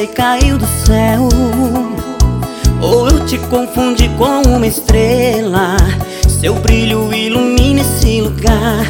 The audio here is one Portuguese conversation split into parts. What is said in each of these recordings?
sei caiu do céu, ou eu te confundi com uma estrela. Seu brilho ilumina esse lugar.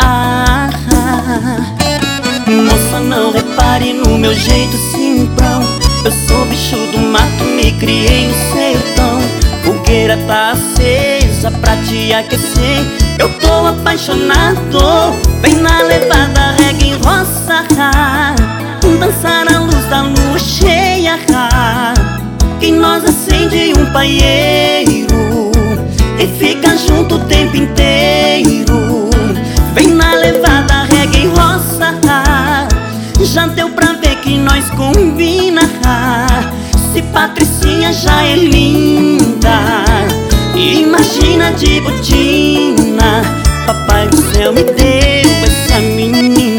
Moça, não repare no meu jeito simprão. Eu sou bicho do mato, me criei no sertão. Fogueira tá acesa pra te aquecer. Eu tô apaixonado. Vem na levada, reggae em roça, dançar à luz da lua cheia, que nós acende um paieiro e fica junto o tempo inteiro. Vem na levada, reggae em roça, já deu pra ver que nós combina. Se Patricinha já é linda, imagina de botina. Papai do céu me deu essa menina.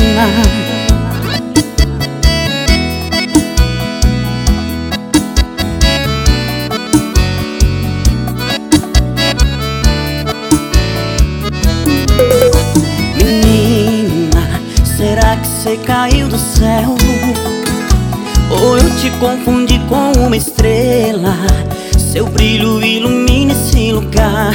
Menina, será que você caiu do céu, ou eu te confundi com uma estrela? Seu brilho ilumina esse lugar.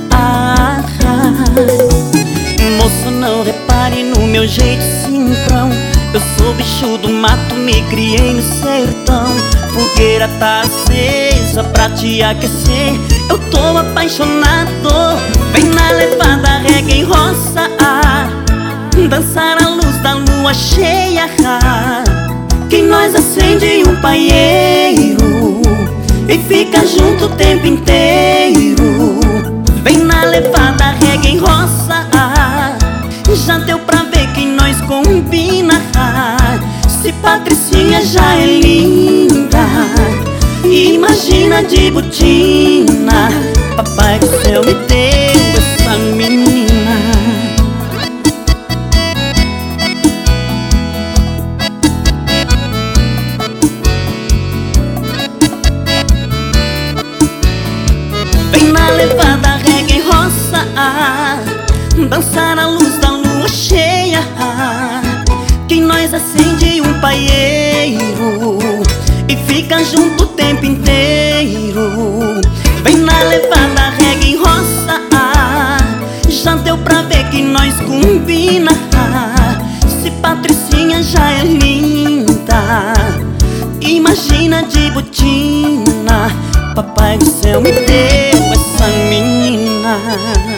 Moça, não repare no meu jeito simprão. Eu sou bicho do mato, me criei no sertão. Fogueira tá acesa pra te aquecer. Eu tô apaixonado. Vem na levada, reggae em roça, dançar à luz da lua cheia, que nós acende um paieiro e fica junto o tempo inteiro. Vem na levada, reggae em roça, já deu pra ver que nós combina. Se Patricinha já é linda, imagina de botina. Papai do céu me deu essa menina. Vem na levada, reggae em roça, dançar à luz da lua cheia, que nós acende um paieiro e fica junto o tempo inteiro. Vem na levada, reggae em roça, já deu pra ver que nós combina. Se Patricinha já é linda, imagina de botina. Papai do céu me deu essa menina.